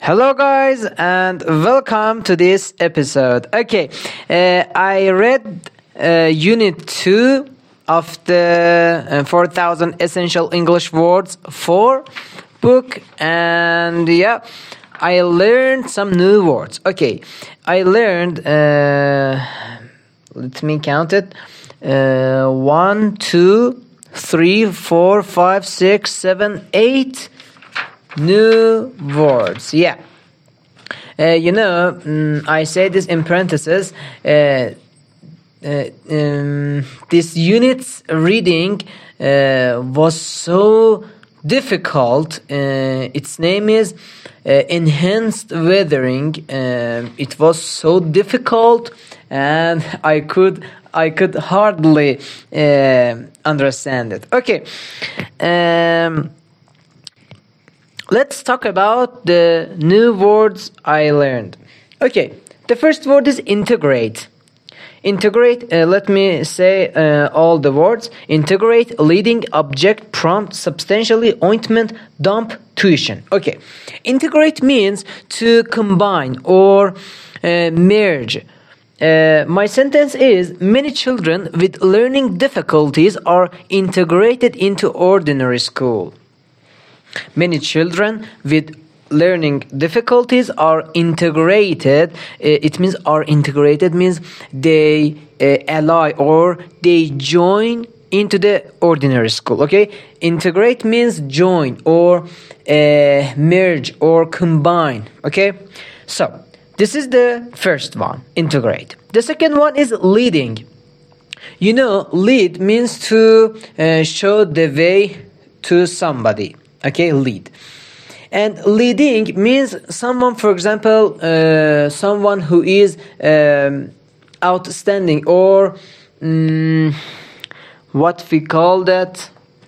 Hello, guys, and welcome to this episode. Okay, I read Unit 2 of the 4,000 Essential English Words 4 book, and I learned some new words. Okay, I learned, let me count it, 1, 2, 3, 4, 5, 6, 7, 8 new words. I say this in parentheses. This unit's reading was so difficult. Its name is Enhanced Weathering. It was so difficult, and I could hardly understand it. Okay. Let's talk about the new words I learned. Okay, the first word is integrate. Integrate, let me say all the words. Integrate, leading, object, prompt, substantially, ointment, dump, tuition. Okay, integrate means to combine or merge. My sentence is, many children with learning difficulties are integrated into ordinary school. Many children with learning difficulties are integrated. It means they ally or they join into the ordinary school. Okay, integrate means join or merge or combine. Okay, so this is the first one, integrate. The second one is leading. Lead means to show the way to somebody. Okay, lead. And leading means someone, for example, someone who is outstanding or what we call that,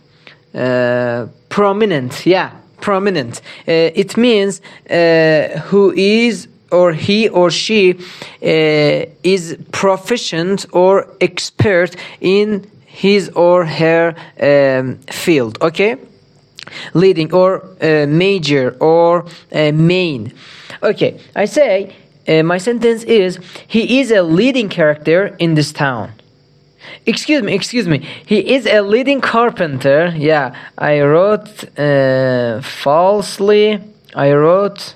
prominent. Yeah, prominent. It means who is or he or she is proficient or expert in his or her field. Okay. Leading or major or main. Okay, I say my sentence is, he is a leading character in this town. Excuse me. He is a leading carpenter. Yeah, I wrote falsely. I wrote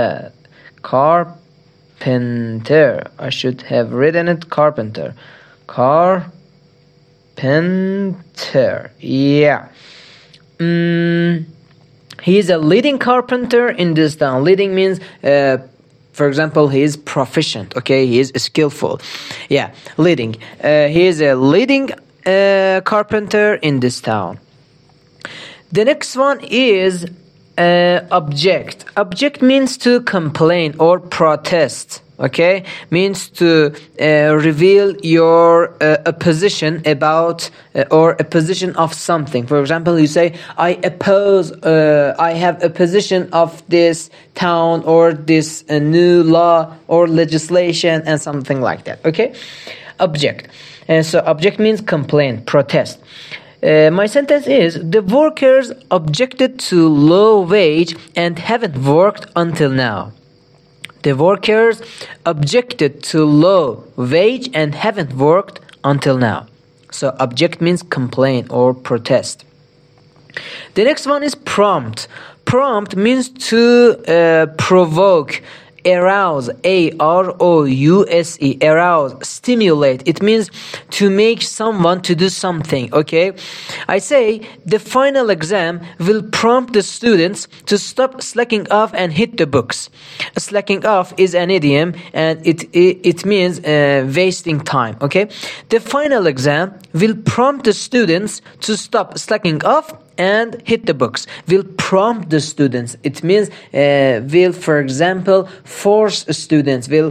carpenter. I should have written it carpenter. Carpenter. Yeah. He is a leading carpenter in this town. Leading means, for example, he is proficient. Okay, he is skillful. Yeah, leading. He is a leading carpenter in this town. The next one is object. Object means to complain or protest. Okay, means to reveal your opposition about or a position of something. For example, you say, I have opposition of this town or this new law or legislation and something like that. Okay, object. So object means complain, protest. My sentence is, the workers objected to low wage and haven't worked until now. The workers objected to low wage and haven't worked until now. So object means complain or protest. The next one is prompt. Prompt means to provoke, arouse, A-R-O-U-S-E, arouse, stimulate. It means to make someone to do something, okay? I say, the final exam will prompt the students to stop slacking off and hit the books. Slacking off is an idiom, and it means wasting time, okay? The final exam will prompt the students to stop slacking off and hit the books. Will prompt the students. It means will, for example, force students, will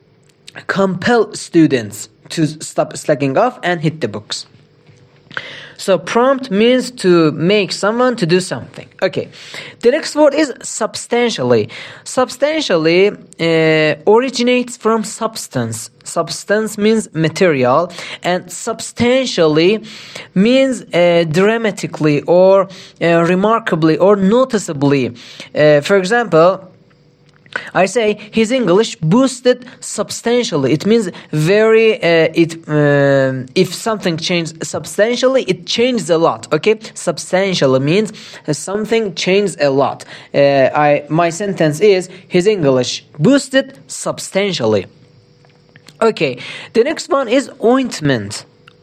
compel students to stop slacking off and hit the books. So prompt means to make someone to do something. Okay. The next word is substantially. Substantially originates from substance. Substance means material, and substantially means dramatically or remarkably or noticeably. For example, I say his English boosted substantially. It means very. If something changed substantially, it changed a lot. Okay, substantially means something changed a lot. My sentence is his English boosted substantially. Okay, the next one is ointment.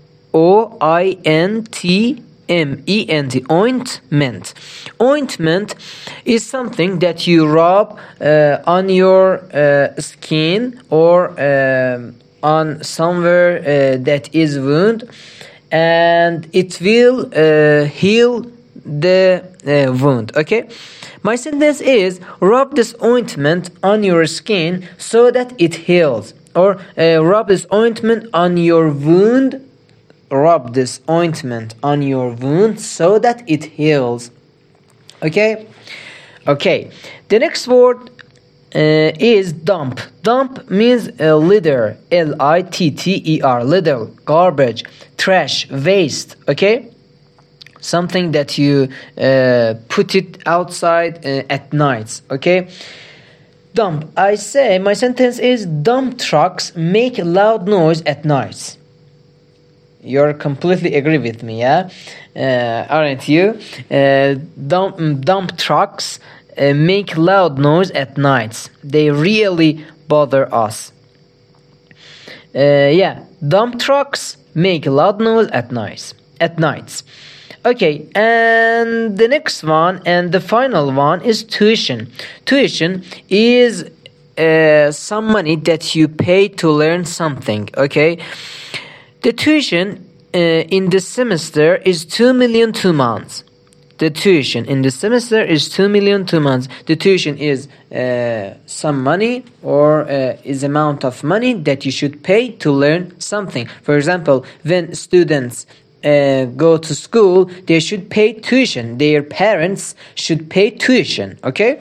OINTMENT. Ointment. Ointment is something that you rub on your skin or on somewhere that is wound, and it will heal the wound. Okay, my sentence is rub this ointment on your skin so that it heals, or rub this ointment on your wound. Rub this ointment on your wound so that it heals. Okay. The next word is dump. Dump means litter. LITTER. Litter, garbage, trash, waste. Okay. Something that you put it outside at night. Okay. Dump. I say my sentence is dump trucks make loud noise at night. You're completely agree with me, yeah? Aren't you? Dump trucks make loud noise at nights. They really bother us. Dump trucks make loud noise at nights. Okay, and the next one and the final one is tuition. Tuition is some money that you pay to learn something. Okay. The tuition in this semester is 2 million 2 months. The tuition in this semester is 2 million 2 months. The tuition is some money or is amount of money that you should pay to learn something. For example, when students go to school, they should pay tuition. Their parents should pay tuition. Okay.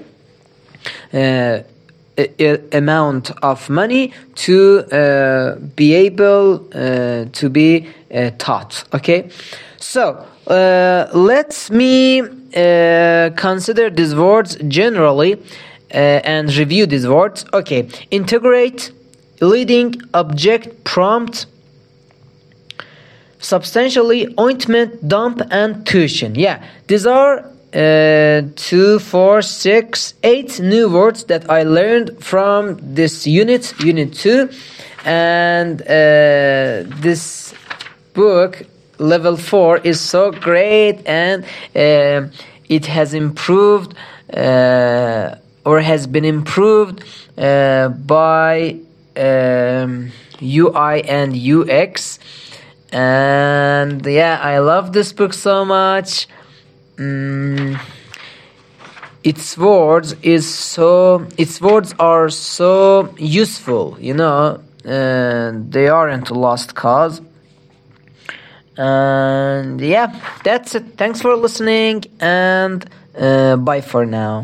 Amount of money to be able to be taught. Okay, so let me consider these words generally and review these words. Okay, integrate, leading, object, prompt, substantially, ointment, dump, and tuition. Yeah, these are 2, 4, 6, 8 new words that I learned from this unit 2, and this book level 4 is so great, and it has improved or has been improved by UI and UX, and yeah, I love this book so much. Its words are so useful, you know, they aren't a lost cause. And yeah, that's it. Thanks for listening, and bye for now.